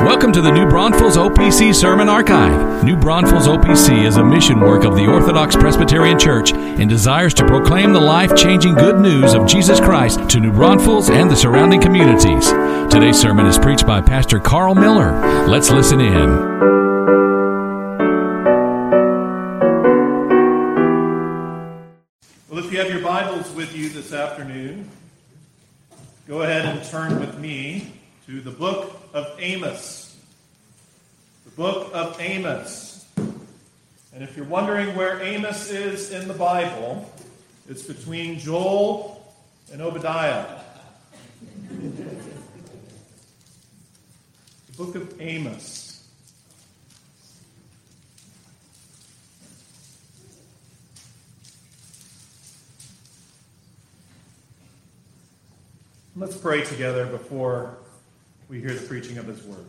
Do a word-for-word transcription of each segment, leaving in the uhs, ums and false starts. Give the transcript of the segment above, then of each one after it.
Welcome to the New Braunfels O P C Sermon Archive. New Braunfels O P C is a mission work of the Orthodox Presbyterian Church and desires to proclaim the life-changing good news of Jesus Christ to New Braunfels and the surrounding communities. Today's sermon is preached by Pastor Carl Miller. Let's listen in. Well, if you have your Bibles with you this afternoon, go ahead and turn with me to the book of Amos. The book of Amos. And if you're wondering where Amos is in the Bible, it's between Joel and Obadiah. The book of Amos. Let's pray together before we hear the preaching of his word.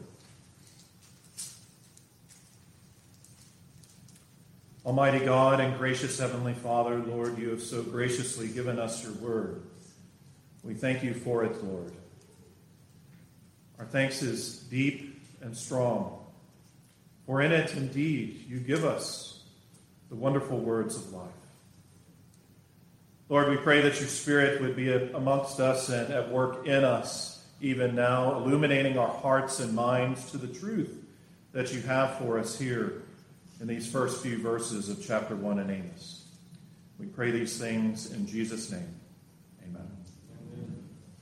Almighty God and gracious Heavenly Father, Lord, you have so graciously given us your word. We thank you for it, Lord. Our thanks is deep and strong, for in it, indeed, you give us the wonderful words of life. Lord, we pray that your Spirit would be amongst us and at work in us, even now, illuminating our hearts and minds to the truth that you have for us here in these first few verses of chapter one in Amos. We pray these things in Jesus' name. Amen. Amen.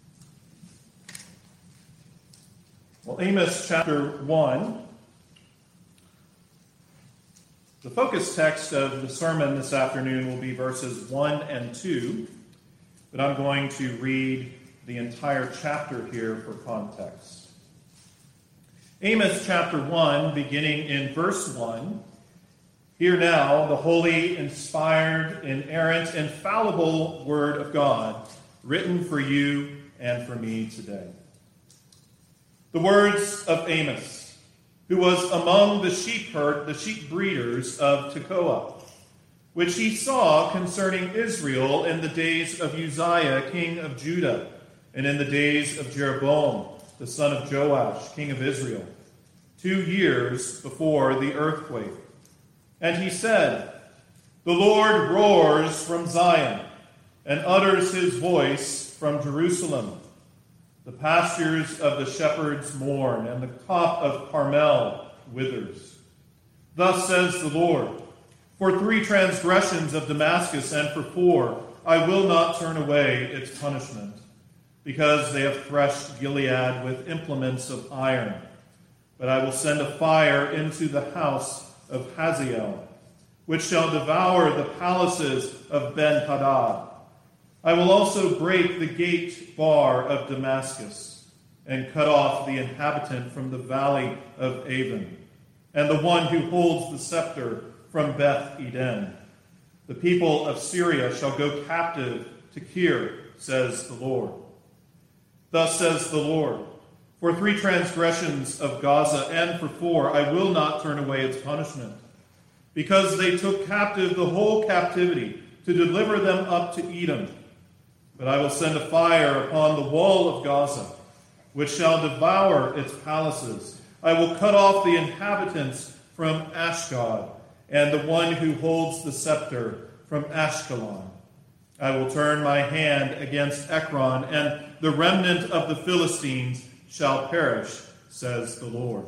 Well, Amos chapter one, the focus text of the sermon this afternoon will be verses one and two, but I'm going to read the entire chapter here for context. Amos chapter one, beginning in verse one. Hear now the holy, inspired, inerrant, infallible word of God, written for you and for me today. The words of Amos, who was among the sheep herd, the sheep breeders of Tekoa, which he saw concerning Israel in the days of Uzziah, king of Judah, and in the days of Jeroboam, the son of Joash, king of Israel, two years before the earthquake. And he said, The Lord roars from Zion and utters his voice from Jerusalem. The pastures of the shepherds mourn, and the top of Carmel withers. Thus says the Lord, For three transgressions of Damascus and for four, I will not turn away its punishment, because they have threshed Gilead with implements of iron. But I will send a fire into the house of Hazael, which shall devour the palaces of Ben-Hadad. I will also break the gate bar of Damascus, and cut off the inhabitant from the valley of Avon, and the one who holds the scepter from Beth Eden. The people of Syria shall go captive to Kir, says the Lord. Thus says the Lord, For three transgressions of Gaza and for four, I will not turn away its punishment, because they took captive the whole captivity to deliver them up to Edom. But I will send a fire upon the wall of Gaza, which shall devour its palaces. I will cut off the inhabitants from Ashdod, and the one who holds the scepter from Ashkelon. I will turn my hand against Ekron, and the remnant of the Philistines shall perish, says the Lord.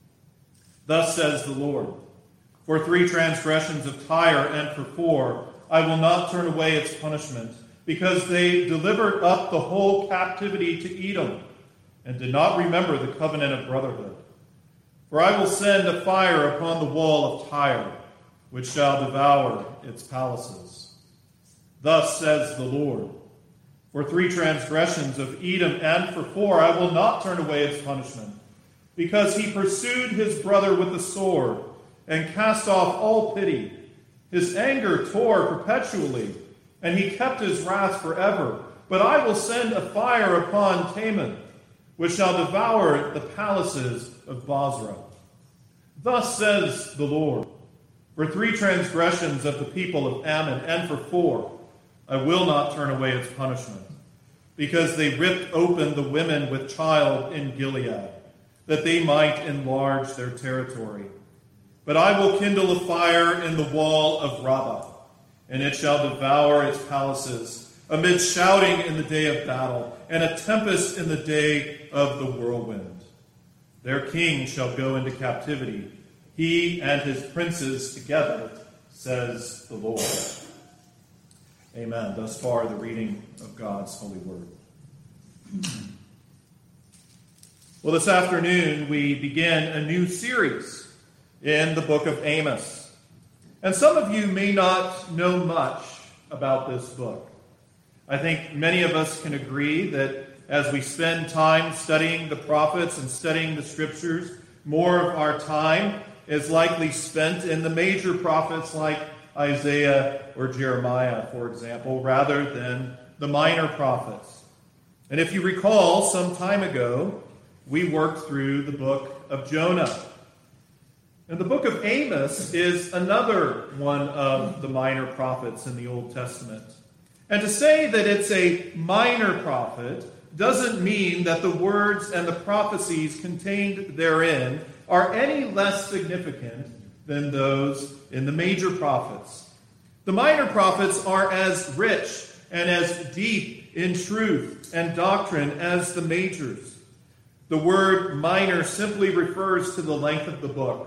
Thus says the Lord, For three transgressions of Tyre and for four, I will not turn away its punishment, because they delivered up the whole captivity to Edom, and did not remember the covenant of brotherhood. For I will send a fire upon the wall of Tyre, which shall devour its palaces. Thus says the Lord, For three transgressions of Edom and for four, I will not turn away its punishment, because he pursued his brother with the sword, and cast off all pity. His anger tore perpetually, and he kept his wrath forever. But I will send a fire upon Teman, which shall devour the palaces of Bozrah. Thus says the Lord, For three transgressions of the people of Ammon and for four, I will not turn away its punishment, because they ripped open the women with child in Gilead. that they might enlarge their territory. But I will kindle a fire in the wall of Rabbah, and it shall devour its palaces, amid shouting in the day of battle, and a tempest in the day of the whirlwind. Their king shall go into captivity, he and his princes together, says the Lord. Amen. Thus far, the reading of God's holy word. Well, this afternoon, we begin a new series in the book of Amos. And some of you may not know much about this book. I think many of us can agree that as we spend time studying the prophets and studying the scriptures, more of our time is likely spent in the major prophets like Isaiah or Jeremiah, for example, rather than the minor prophets. And if you recall, some time ago, we worked through the book of Jonah. And the book of Amos is another one of the minor prophets in the Old Testament. And to say that it's a minor prophet doesn't mean that the words and the prophecies contained therein are any less significant than those in the major prophets. The minor prophets are as rich and as deep in truth and doctrine as the majors. The word minor simply refers to the length of the book.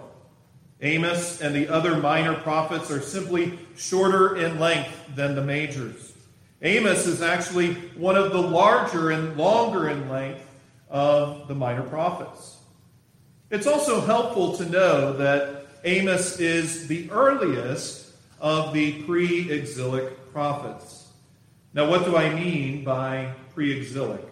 Amos and the other minor prophets are simply shorter in length than the majors. Amos is actually one of the larger and longer in length of the minor prophets. It's also helpful to know that Amos is the earliest of the pre-exilic prophets. Now, what do I mean by pre-exilic?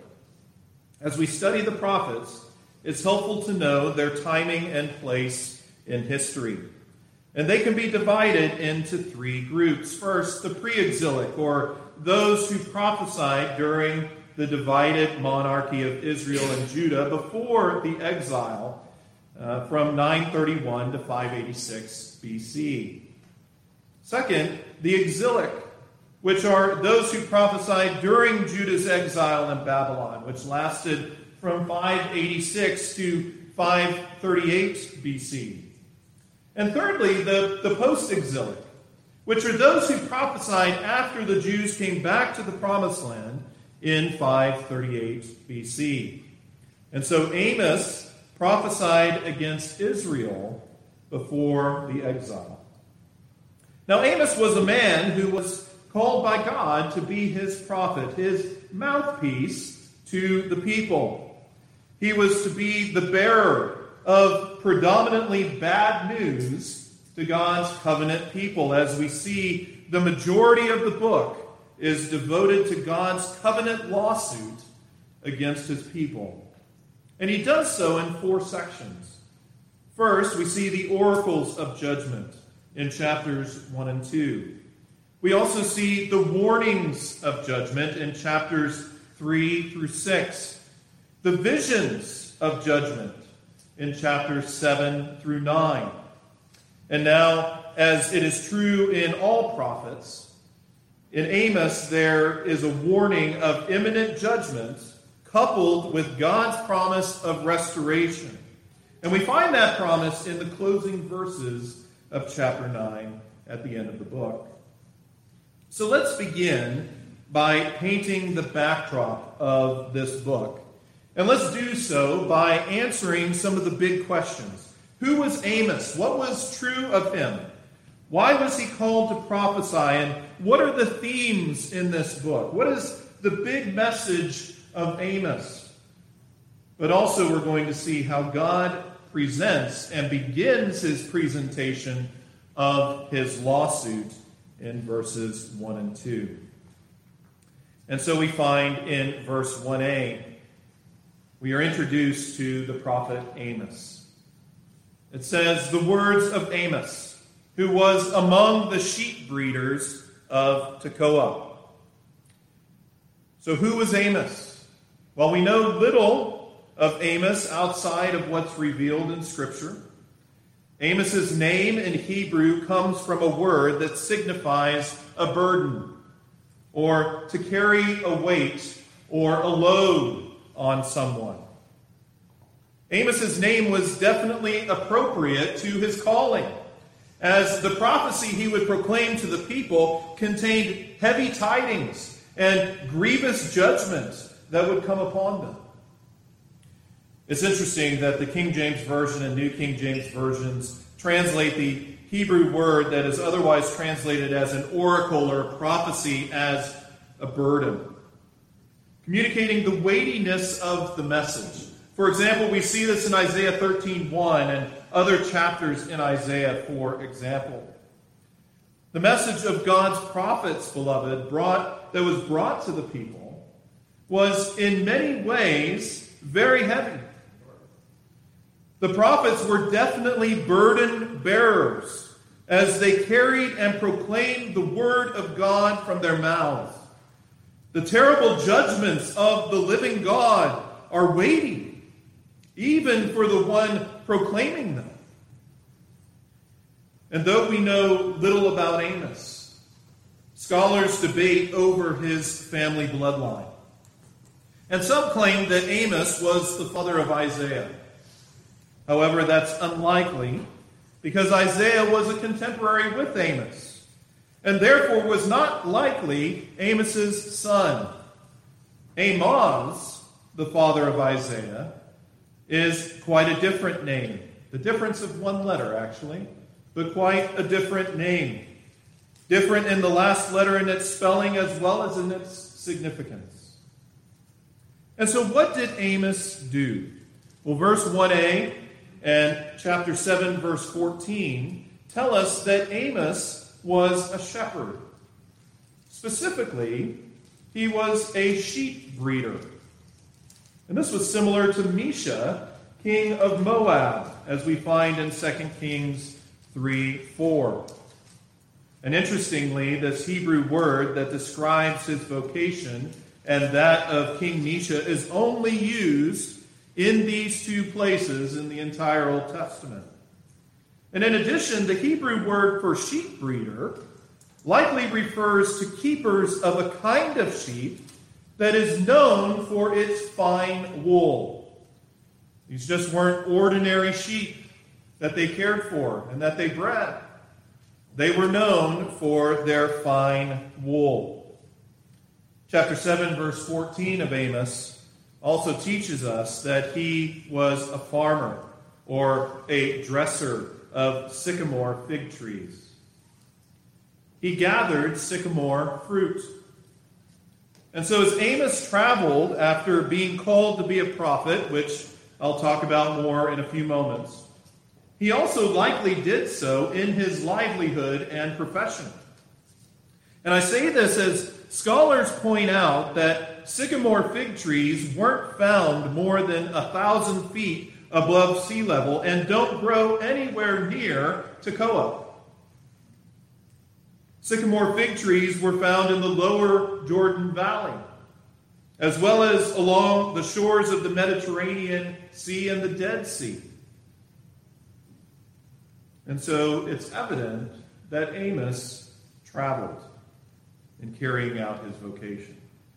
As we study the prophets, it's helpful to know their timing and place in history. And they can be divided into three groups. First, the pre-exilic, or those who prophesied during the divided monarchy of Israel and Judah before the exile uh, from nine thirty-one to five eighty-six B C. Second, the exilic, which are those who prophesied during Judah's exile in Babylon, which lasted from five eighty-six to five thirty-eight B C. And thirdly, the, the post-exilic, which are those who prophesied after the Jews came back to the Promised Land in five thirty-eight B C. And so Amos prophesied against Israel before the exile. Now, Amos was a man who was called by God to be his prophet, his mouthpiece to the people. He was to be the bearer of predominantly bad news to God's covenant people. As we see, the majority of the book is devoted to God's covenant lawsuit against his people. And he does so in four sections. First, we see the oracles of judgment in chapters one and two. We also see the warnings of judgment in chapters three through six. The visions of judgment in chapters seven through nine. And now, as it is true in all prophets, in Amos there is a warning of imminent judgment coupled with God's promise of restoration. And we find that promise in the closing verses of chapter nine at the end of the book. So let's begin by painting the backdrop of this book. And let's do so by answering some of the big questions. Who was Amos? What was true of him? Why was he called to prophesy? And what are the themes in this book? What is the big message of Amos? But also we're going to see how God presents and begins his presentation of his lawsuit in verses one and two. And so we find in verse one a, we are introduced to the prophet Amos. It says, the words of Amos, who was among the sheep breeders of Tekoa. So who was Amos? Well, we know little of Amos outside of what's revealed in Scripture. Amos's name in Hebrew comes from a word that signifies a burden, or to carry a weight or a load on someone. Amos's name was definitely appropriate to his calling, as the prophecy he would proclaim to the people contained heavy tidings and grievous judgments that would come upon them. It's interesting that the King James Version and New King James Versions translate the Hebrew word that is otherwise translated as an oracle or prophecy as a burden, communicating the weightiness of the message. For example, we see this in Isaiah thirteen one and other chapters in Isaiah, for example. The message of God's prophets, beloved, brought that was brought to the people was in many ways very heavy. The prophets were definitely burden bearers as they carried and proclaimed the word of God from their mouths. The terrible judgments of the living God are weighty, even for the one proclaiming them. And though we know little about Amos, scholars debate over his family bloodline. And some claim that Amos was the father of Isaiah. However, that's unlikely because Isaiah was a contemporary with Amos and therefore was not likely Amos's son. Amos, the father of Isaiah, is quite a different name. The difference of one letter, actually, but quite a different name. Different in the last letter in its spelling as well as in its significance. And so what did Amos do? Well, verse one a and chapter seven, verse fourteen tell us that Amos was a shepherd. Specifically, he was a sheep breeder. And this was similar to Mesha, king of Moab, as we find in Second Kings three four. And interestingly, this Hebrew word that describes his vocation and that of King Mesha is only used in these two places in the entire Old Testament. And in addition, the Hebrew word for sheep breeder likely refers to keepers of a kind of sheep that is known for its fine wool. These just weren't ordinary sheep that they cared for and that they bred. They were known for their fine wool. Chapter seven, verse fourteen of Amos also teaches us that he was a farmer or a dresser of sycamore fig trees. He gathered sycamore fruit. And so as Amos traveled after being called to be a prophet, which I'll talk about more in a few moments, he also likely did so in his livelihood and profession. And I say this as scholars point out that sycamore fig trees weren't found more than a thousand feet above sea level and don't grow anywhere near Tekoa. Sycamore fig trees were found in the lower Jordan Valley, as well as along the shores of the Mediterranean Sea and the Dead Sea. And so it's evident that Amos traveled in carrying out his vocation.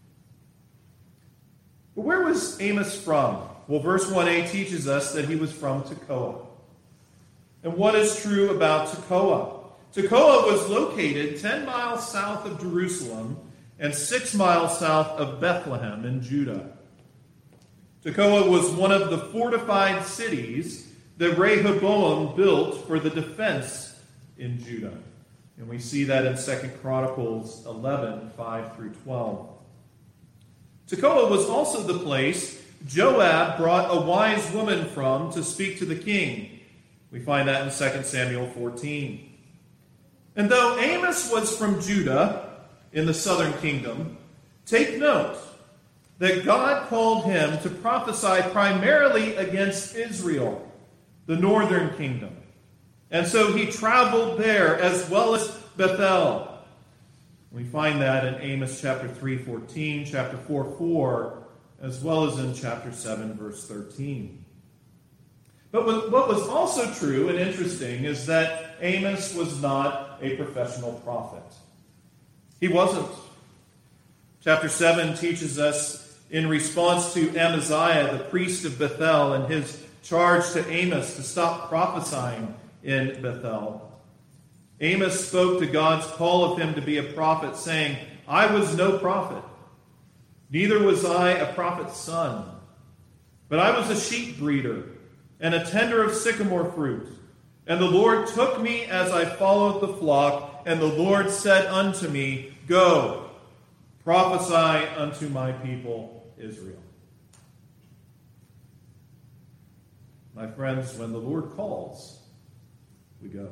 But where was Amos from? Well, verse one a teaches us that he was from Tekoa. And what is true about Tekoa? Tekoa was located ten miles south of Jerusalem and six miles south of Bethlehem in Judah. Tekoa was one of the fortified cities that Rehoboam built for the defense in Judah. And we see that in Second Chronicles eleven, five through twelve. Tekoa was also the place Joab brought a wise woman from to speak to the king. We find that in Second Samuel fourteen. And though Amos was from Judah in the southern kingdom, take note that God called him to prophesy primarily against Israel, the northern kingdom. And so he traveled there as well as Bethel. We find that in Amos chapter three, fourteen, chapter four, four, as well as in chapter seven, verse thirteen. But what was also true and interesting is that Amos was not a professional prophet. He wasn't. Chapter seven teaches us in response to Amaziah, the priest of Bethel, and his charge to Amos to stop prophesying in Bethel. Amos spoke to God's call of him to be a prophet, saying, I was no prophet, neither was I a prophet's son, but I was a sheep breeder and a tender of sycamore fruit. And the Lord took me as I followed the flock, and the Lord said unto me, Go, prophesy unto my people Israel. My friends, when the Lord calls, we go.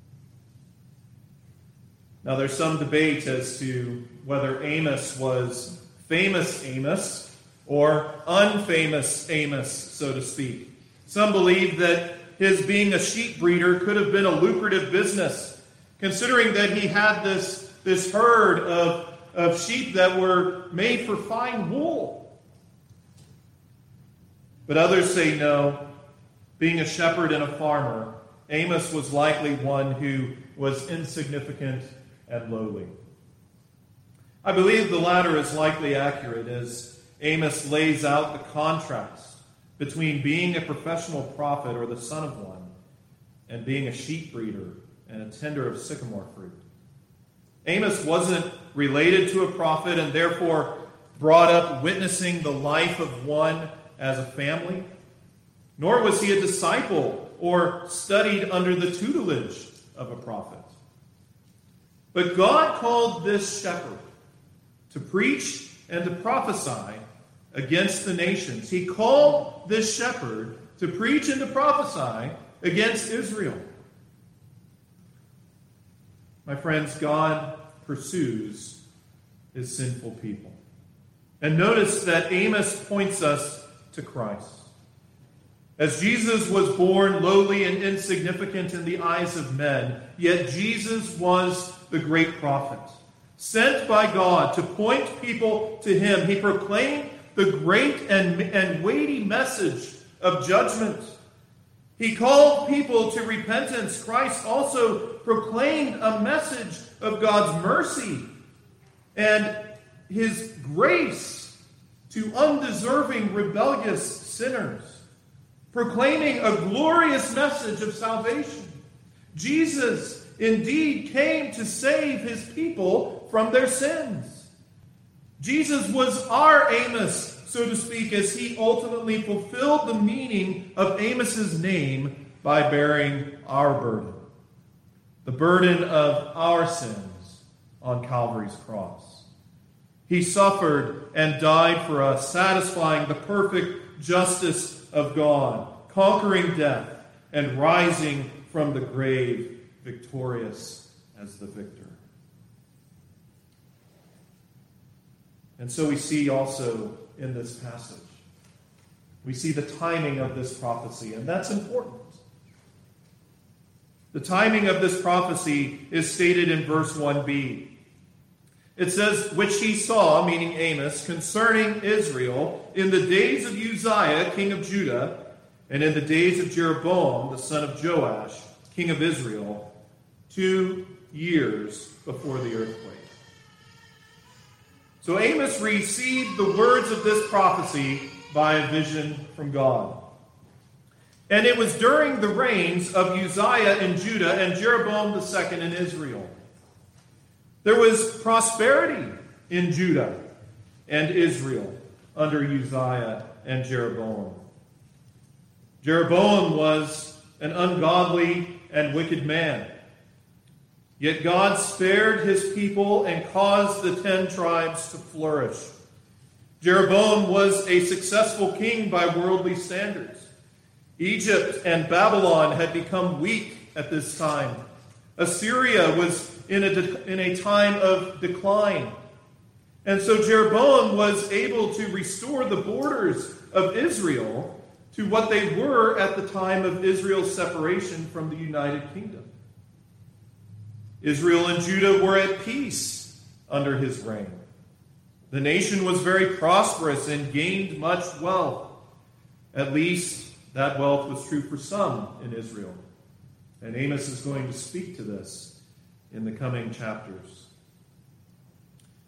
Now, there's some debate as to whether Amos was famous Amos or unfamous Amos, so to speak. Some believe that his being a sheep breeder could have been a lucrative business, considering that he had this, this herd of, of sheep that were made for fine wool. But others say no. Being a shepherd and a farmer, Amos was likely one who was insignificant and lowly. I believe the latter is likely accurate as Amos lays out the contrast between being a professional prophet or the son of one and being a sheep breeder and a tender of sycamore fruit. Amos wasn't related to a prophet and therefore brought up witnessing the life of one as a family, nor was he a disciple or studied under the tutelage of a prophet. But God called this shepherd to preach and to prophesy against the nations. He called this shepherd to preach and to prophesy against Israel. My friends, God pursues his sinful people. And notice that Amos points us to Christ. As Jesus was born lowly and insignificant in the eyes of men, yet Jesus was the great prophet, sent by God to point people to him. He proclaimed the great and, and weighty message of judgment. He called people to repentance. Christ also proclaimed a message of God's mercy and his grace to undeserving, rebellious sinners, proclaiming a glorious message of salvation. Jesus indeed came to save his people from their sins. Jesus was our Amos, so to speak, as he ultimately fulfilled the meaning of Amos's name by bearing our burden, the burden of our sins on Calvary's cross. He suffered and died for us, satisfying the perfect justice of God, conquering death and rising from the grave victorious as the victor. And so we see also in this passage, we see the timing of this prophecy, and that's important. The timing of this prophecy is stated in verse one b. It says, which he saw, meaning Amos, concerning Israel in the days of Uzziah, king of Judah, and in the days of Jeroboam, the son of Joash, king of Israel, two years before the earthquake. So Amos received the words of this prophecy by a vision from God. And it was during the reigns of Uzziah in Judah and Jeroboam the second in Israel. There was prosperity in Judah and Israel under Uzziah and Jeroboam. Jeroboam was an ungodly and wicked man. Yet God spared his people and caused the ten tribes to flourish. Jeroboam was a successful king by worldly standards. Egypt and Babylon had become weak at this time. Assyria was in a, de- in a time of decline. And so Jeroboam was able to restore the borders of Israel to what they were at the time of Israel's separation from the United Kingdom. Israel and Judah were at peace under his reign. The nation was very prosperous and gained much wealth. At least that wealth was true for some in Israel. And Amos is going to speak to this in the coming chapters.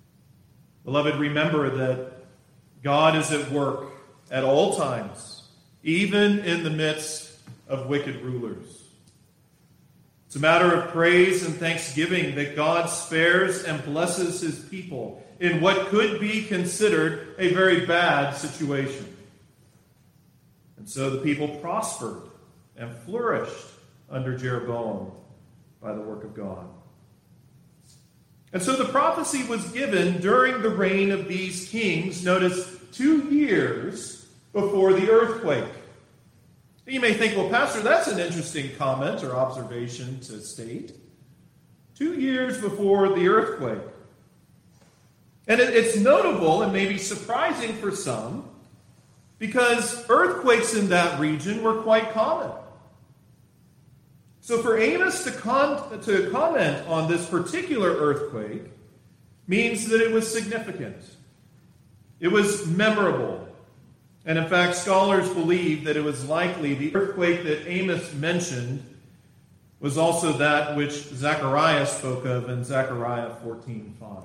Beloved, remember that God is at work at all times even in the midst of wicked rulers. It's a matter of praise and thanksgiving that God spares and blesses his people in what could be considered a very bad situation. And so the people prospered and flourished under Jeroboam by the work of God. And so the prophecy was given during the reign of these kings, notice, two years before the earthquake. You may think, well, Pastor, that's an interesting comment or observation to state. Two years before the earthquake. And it, it's notable and maybe surprising for some because earthquakes in that region were quite common. So for Amos to, con- to comment on this particular earthquake means that it was significant. It was memorable. And in fact, scholars believe that it was likely the earthquake that Amos mentioned was also that which Zechariah spoke of in Zechariah fourteen five.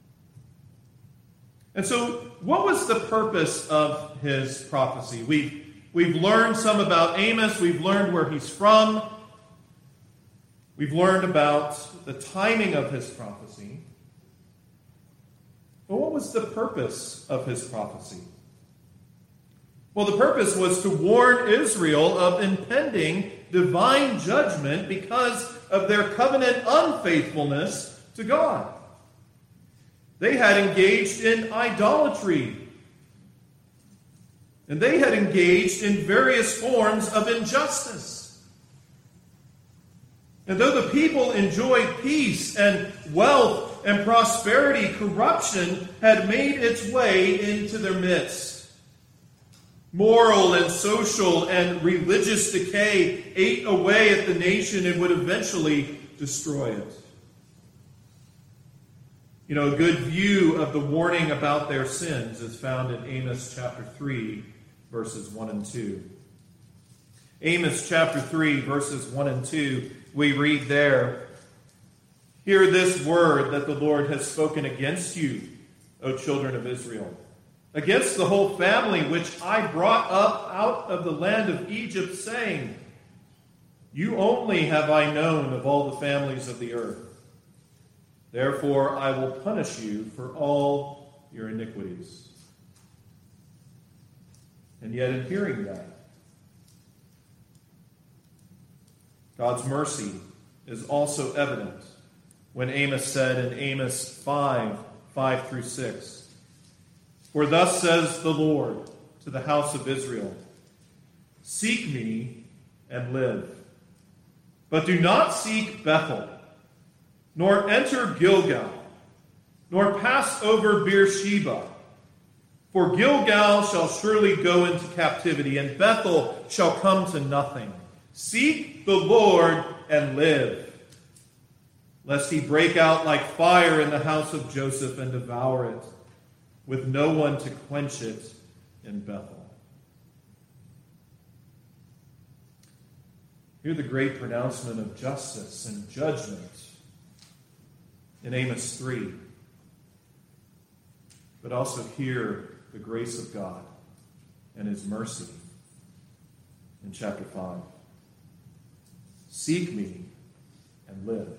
And so, what was the purpose of his prophecy? We've, we've learned some about Amos. We've learned where he's from. We've learned about the timing of his prophecy. But what was the purpose of his prophecy? Well, the purpose was to warn Israel of impending divine judgment because of their covenant unfaithfulness to God. They had engaged in idolatry. And they had engaged in various forms of injustice. And though the people enjoyed peace and wealth and prosperity, corruption had made its way into their midst. Moral and social and religious decay ate away at the nation and would eventually destroy it. You know, a good view of the warning about their sins is found in Amos chapter three, verses one and two. Amos chapter three, verses one and two, we read there, "Hear this word that the Lord has spoken against you, O children of Israel, against the whole family which I brought up out of the land of Egypt, saying, you only have I known of all the families of the earth. Therefore I will punish you for all your iniquities." And yet in hearing that, God's mercy is also evident when Amos said in Amos five, five through six, "For thus says the Lord to the house of Israel, seek me and live. But do not seek Bethel, nor enter Gilgal, nor pass over Beersheba. For Gilgal shall surely go into captivity, and Bethel shall come to nothing. Seek the Lord and live, lest he break out like fire in the house of Joseph and devour it, with no one to quench it in Bethel." Hear the great pronouncement of justice and judgment in Amos three. But also hear the grace of God and his mercy in chapter five. Seek me and live.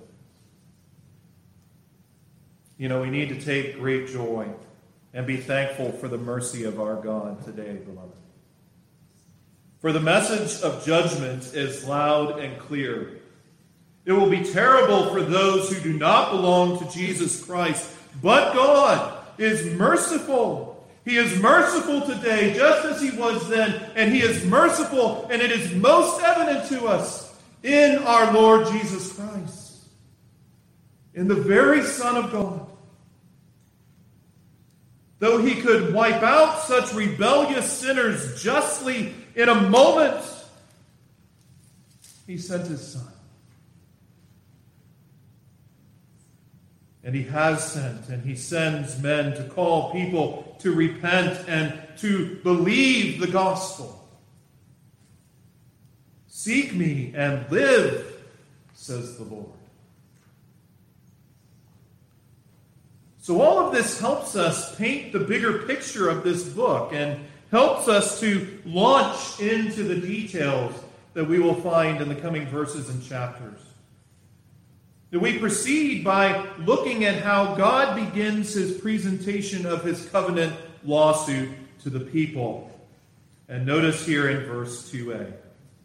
You know, we need to take great joy and be thankful for the mercy of our God today, beloved. For the message of judgment is loud and clear. It will be terrible for those who do not belong to Jesus Christ. But God is merciful. He is merciful today, just as he was then. And he is merciful, and it is most evident to us in our Lord Jesus Christ, in the very Son of God. Though he could wipe out such rebellious sinners justly in a moment, he sent his Son. And he has sent, and he sends men to call people to repent and to believe the gospel. Seek me and live, says the Lord. So all of this helps us paint the bigger picture of this book and helps us to launch into the details that we will find in the coming verses and chapters. That we proceed by looking at how God begins his presentation of his covenant lawsuit to the people. And notice here in verse two a.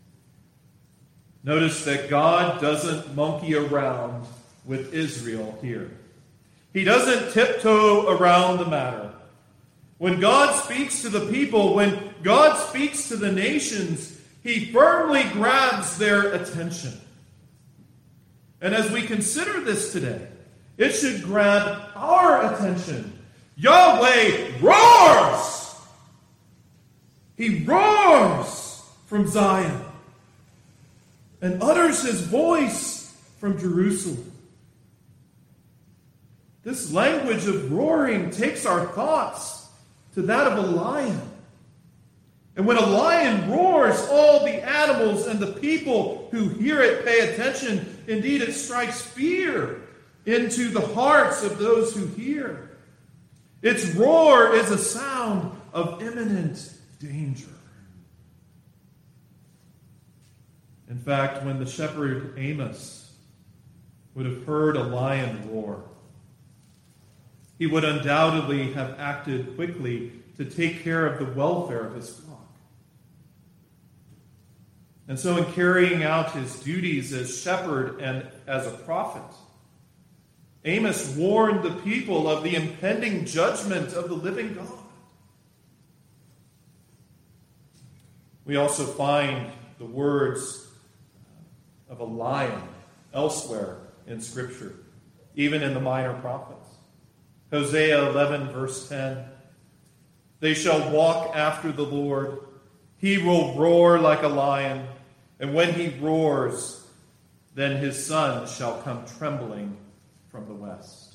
Notice that God doesn't monkey around with Israel here. He doesn't tiptoe around the matter. When God speaks to the people, when God speaks to the nations, he firmly grabs their attention. And as we consider this today, it should grab our attention. Yahweh roars! He roars from Zion and utters his voice from Jerusalem. This language of roaring takes our thoughts to that of a lion. And when a lion roars, all the animals and the people who hear it pay attention. Indeed, it strikes fear into the hearts of those who hear. Its roar is a sound of imminent danger. In fact, when the shepherd Amos would have heard a lion roar, he would undoubtedly have acted quickly to take care of the welfare of his flock. And so in carrying out his duties as shepherd and as a prophet, Amos warned the people of the impending judgment of the living God. We also find the words of a lion elsewhere in Scripture, even in the minor prophets. Hosea eleven, verse ten. They shall walk after the Lord. He will roar like a lion, and when he roars, then his son shall come trembling from the west.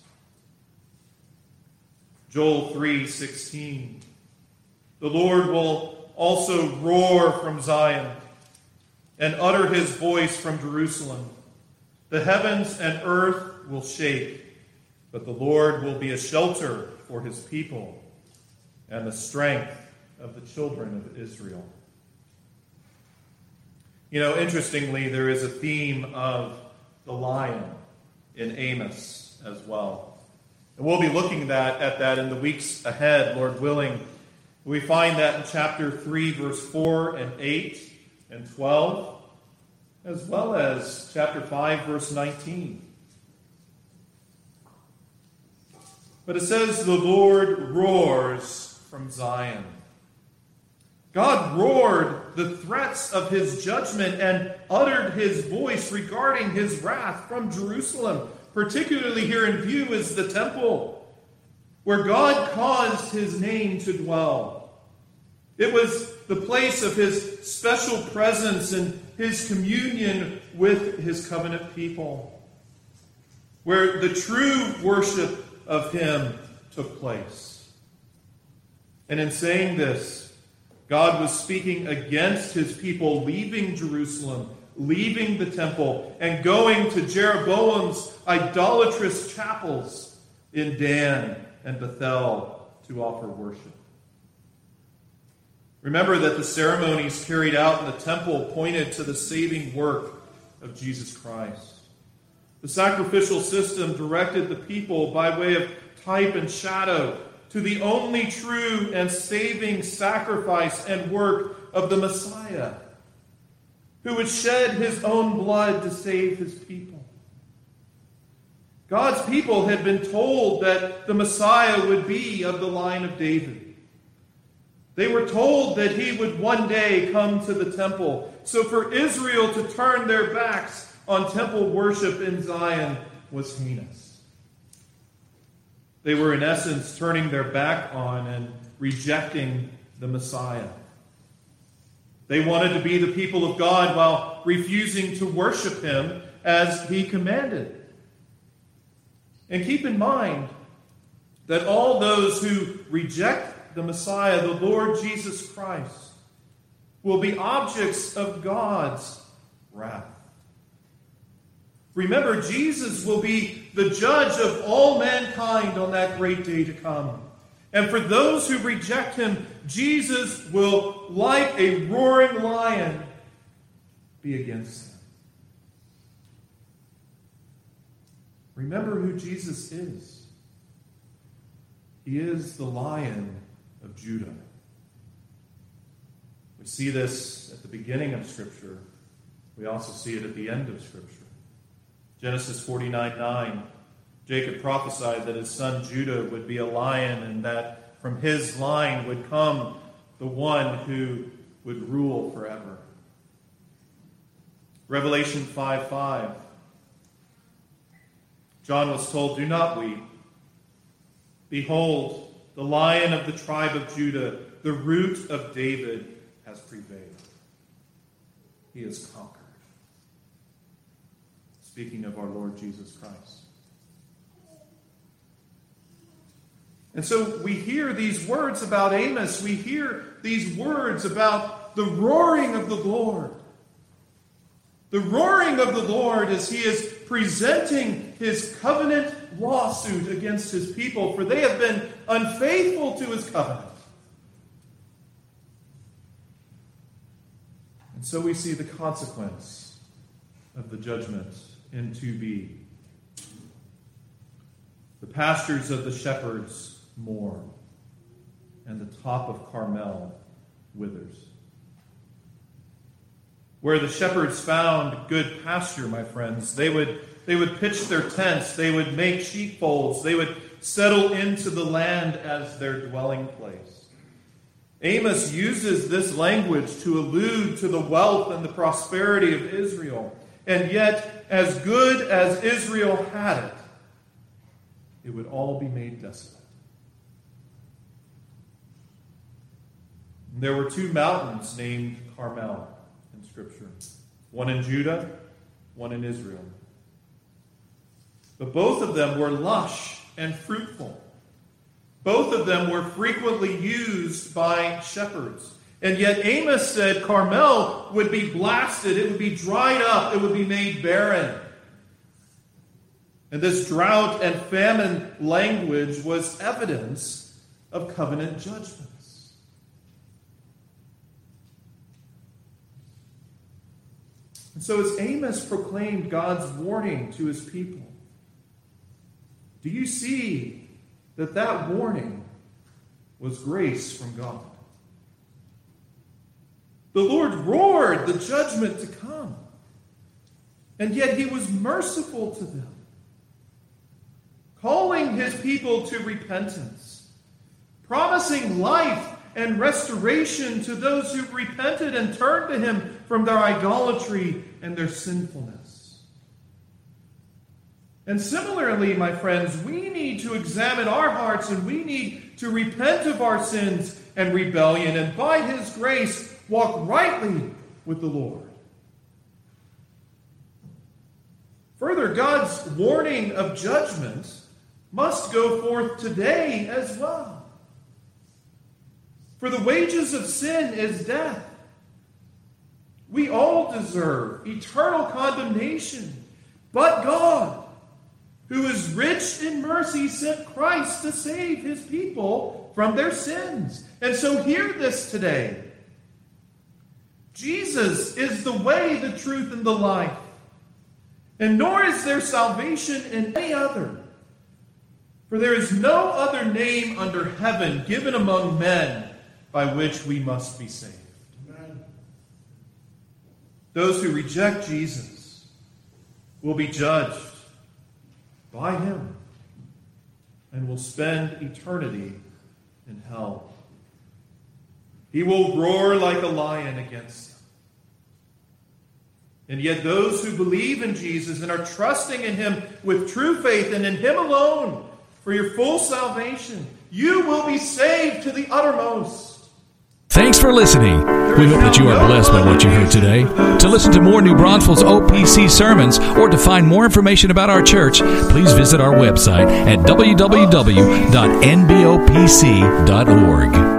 Joel three sixteen. The Lord will also roar from Zion and utter his voice from Jerusalem. The heavens and earth will shake, but the Lord will be a shelter for his people and the strength of the children of Israel. You know, interestingly, there is a theme of the lion in Amos as well. And we'll be looking at, at that in the weeks ahead, Lord willing. We find that in chapter three, verse four and eight and twelve, as well as chapter five, verse nineteen. But it says, the Lord roars from Zion. God roared the threats of his judgment and uttered his voice regarding his wrath from Jerusalem. Particularly here in view is the temple, where God caused his name to dwell. It was the place of his special presence and his communion with his covenant people, where the true worship of him took place. And in saying this, God was speaking against his people leaving Jerusalem, leaving the temple, and going to Jeroboam's idolatrous chapels in Dan and Bethel to offer worship. Remember that the ceremonies carried out in the temple pointed to the saving work of Jesus Christ. The sacrificial system directed the people by way of type and shadow to the only true and saving sacrifice and work of the Messiah, who would shed his own blood to save his people. God's people had been told that the Messiah would be of the line of David. They were told that he would one day come to the temple. So for Israel to turn their backs on temple worship in Zion was heinous. They were in essence turning their back on and rejecting the Messiah. They wanted to be the people of God while refusing to worship him as he commanded. And keep in mind that all those who reject the Messiah, the Lord Jesus Christ, will be objects of God's wrath. Remember, Jesus will be the judge of all mankind on that great day to come. And for those who reject him, Jesus will, like a roaring lion, be against them. Remember who Jesus is. He is the Lion of Judah. We see this at the beginning of Scripture. We also see it at the end of Scripture. Genesis forty-nine nine, Jacob prophesied that his son Judah would be a lion and that from his line would come the one who would rule forever. Revelation five five, John was told, "Do not weep. Behold, the Lion of the tribe of Judah, the Root of David, has prevailed. He has conquered." Speaking of our Lord Jesus Christ. And so we hear these words about Amos. We hear these words about the roaring of the Lord. The roaring of the Lord as he is presenting his covenant lawsuit against his people, for they have been unfaithful to his covenant. And so we see the consequence of the judgment in two b. The pastures of the shepherds mourn, and the top of Carmel withers. Where the shepherds found good pasture, my friends, they would, they would pitch their tents, they would make sheepfolds, they would settle into the land as their dwelling place. Amos uses this language to allude to the wealth and the prosperity of Israel. And yet, as good as Israel had it, it would all be made desolate. There were two mountains named Carmel in Scripture. One in Judah, one in Israel. But both of them were lush and fruitful. Both of them were frequently used by shepherds. And yet Amos said Carmel would be blasted, it would be dried up, it would be made barren. And this drought and famine language was evidence of covenant judgments. And so as Amos proclaimed God's warning to his people, do you see that that warning was grace from God? The Lord roared the judgment to come, and yet he was merciful to them, calling his people to repentance, promising life and restoration to those who repented and turned to him from their idolatry and their sinfulness. And similarly, my friends, we need to examine our hearts and we need to repent of our sins and rebellion, and by his grace, walk rightly with the Lord. Further, God's warning of judgment must go forth today as well. For the wages of sin is death. We all deserve eternal condemnation, but God, who is rich in mercy, sent Christ to save his people from their sins. And so hear this today. Jesus is the way, the truth, and the life. And nor is there salvation in any other. For there is no other name under heaven given among men by which we must be saved. Amen. Those who reject Jesus will be judged by him and will spend eternity in hell. He will roar like a lion against them. And yet those who believe in Jesus and are trusting in him with true faith and in him alone for your full salvation, you will be saved to the uttermost. Thanks for listening. We hope that you are blessed by what you heard today. To listen to more New Braunfels O P C sermons or to find more information about our church, please visit our website at w w w dot n b o p c dot org.